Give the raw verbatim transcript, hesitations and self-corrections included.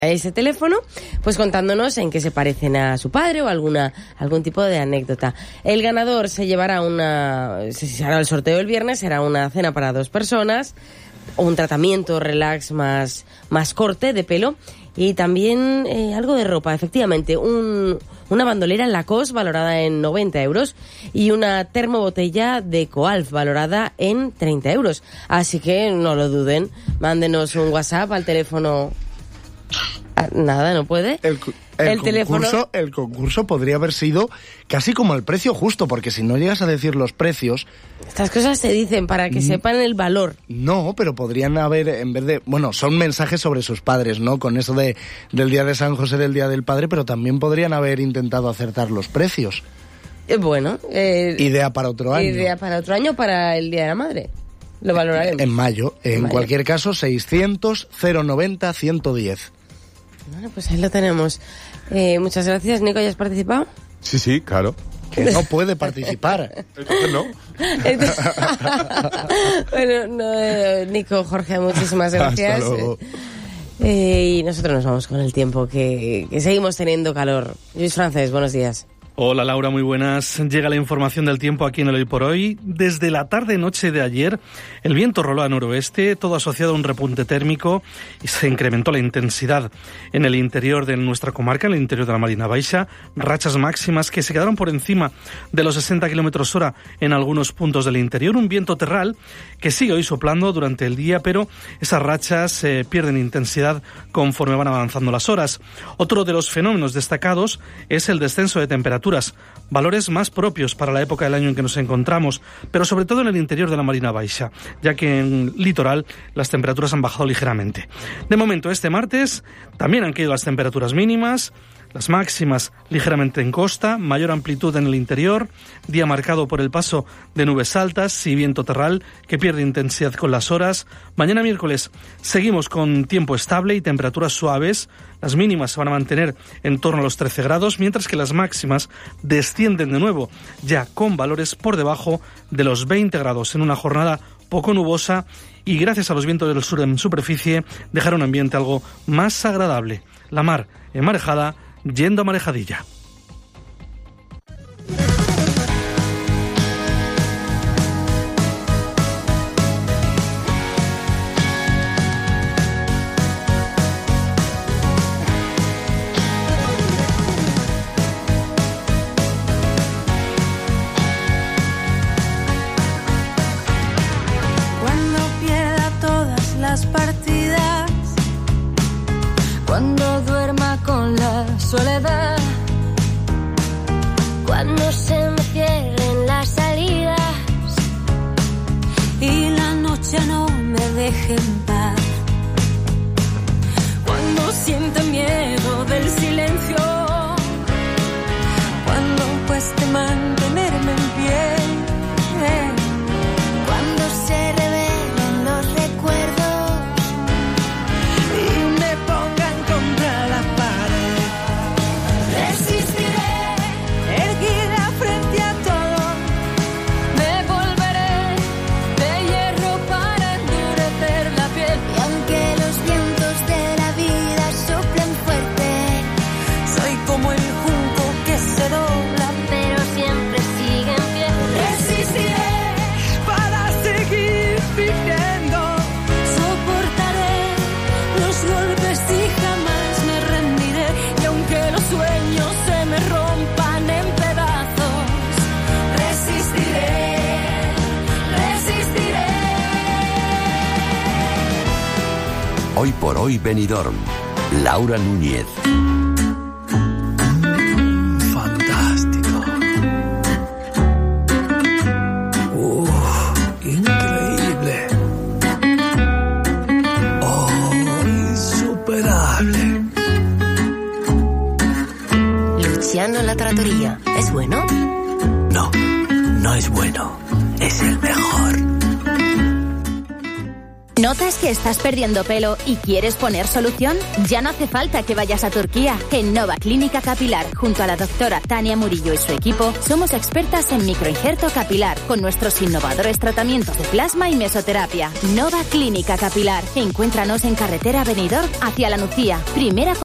ese teléfono, pues contándonos en qué se parecen a su padre o alguna algún tipo de anécdota. El ganador se llevará una, se hará el sorteo el viernes, será una cena para dos personas, un tratamiento relax más más corte de pelo y también eh, algo de ropa, efectivamente, un una bandolera Lacoste valorada en noventa euros y una termobotella de Coalf valorada en treinta euros. Así que no lo duden, mándenos un WhatsApp al teléfono. Nada, no puede. El, el, el concurso, teléfono. El concurso podría haber sido casi como el precio justo, porque si no llegas a decir los precios... Estas cosas se dicen para que sepan el valor. No, pero podrían haber, en vez de... Bueno, son mensajes sobre sus padres, ¿no? Con eso de del Día de San José, del Día del Padre, pero también podrían haber intentado acertar los precios. Eh, bueno. Eh, idea para otro año. Idea para otro año, para el Día de la Madre. Lo valoraremos. En mayo. En, en mayo. Cualquier caso, seiscientos, cero noventa, ciento diez. Bueno, pues ahí lo tenemos. Eh, muchas gracias, Nico. ¿Ya has participado? Sí, sí, claro. Que no puede participar. ¿No? Bueno, no, eh, Nico, Jorge, muchísimas gracias. Hasta luego. Eh, y nosotros nos vamos con el tiempo, que, que seguimos teniendo calor. Luis Francés, buenos días. Hola Laura, muy buenas. Llega la información del tiempo aquí en el Hoy por Hoy. Desde la tarde-noche de ayer, el viento roló a noroeste, todo asociado a un repunte térmico y se incrementó la intensidad en el interior de nuestra comarca, en el interior de la Marina Baixa. Rachas máximas que se quedaron por encima de los sesenta kilómetros hora en algunos puntos del interior. Un viento terral que sigue hoy soplando durante el día, pero esas rachas eh, pierden intensidad conforme van avanzando las horas. Otro de los fenómenos destacados es el descenso de temperaturas. Valores más propios para la época del año en que nos encontramos, pero sobre todo en el interior de la Marina Baixa, ya que en el litoral las temperaturas han bajado ligeramente. De momento, este martes también han caído las temperaturas mínimas, las máximas ligeramente en costa, mayor amplitud en el interior, día marcado por el paso de nubes altas y viento terral que pierde intensidad con las horas. Mañana miércoles seguimos con tiempo estable y temperaturas suaves. Las mínimas se van a mantener en torno a los trece grados, mientras que las máximas descienden de nuevo, ya con valores por debajo de los veinte grados, en una jornada poco nubosa y gracias a los vientos del sur en superficie dejará un ambiente algo más agradable. La mar emarejada, yendo a marejadilla. Cuando pierda todas las partidas, cuando duerma con la soledad, cuando se me cierren las salidas y la noche no me deje en paz, cuando sienta miedo del silencio, cuando cueste mantenerme en pie, cuando se revelen los recuerdos y me pongan contra la pared, resistiré, erguida frente a todo, me volveré de hierro para endurecer la piel. Y aunque los vientos de la vida soplen fuerte, soy como el junco que se dobla, pero siempre sigue en pie. Resistiré para seguir viviendo, soportaré los golpes y jamás me rendiré. Y aunque los sueños se me rompan en pedazos, resistiré, resistiré. Hoy por hoy Benidorm. Laura Núñez. Fantástico. Uf, increíble. Oh, insuperable. Luciano La Trattoria, ¿es bueno? No, no es bueno. Es el mejor. No ¿Notas que estás perdiendo pelo y quieres poner solución? Ya no hace falta que vayas a Turquía. En Nova Clínica Capilar, junto a la doctora Tania Murillo y su equipo, somos expertas en microinjerto capilar, con nuestros innovadores tratamientos de plasma y mesoterapia. Nova Clínica Capilar. Encuéntranos en carretera Benidorm hacia La Nucía. Primera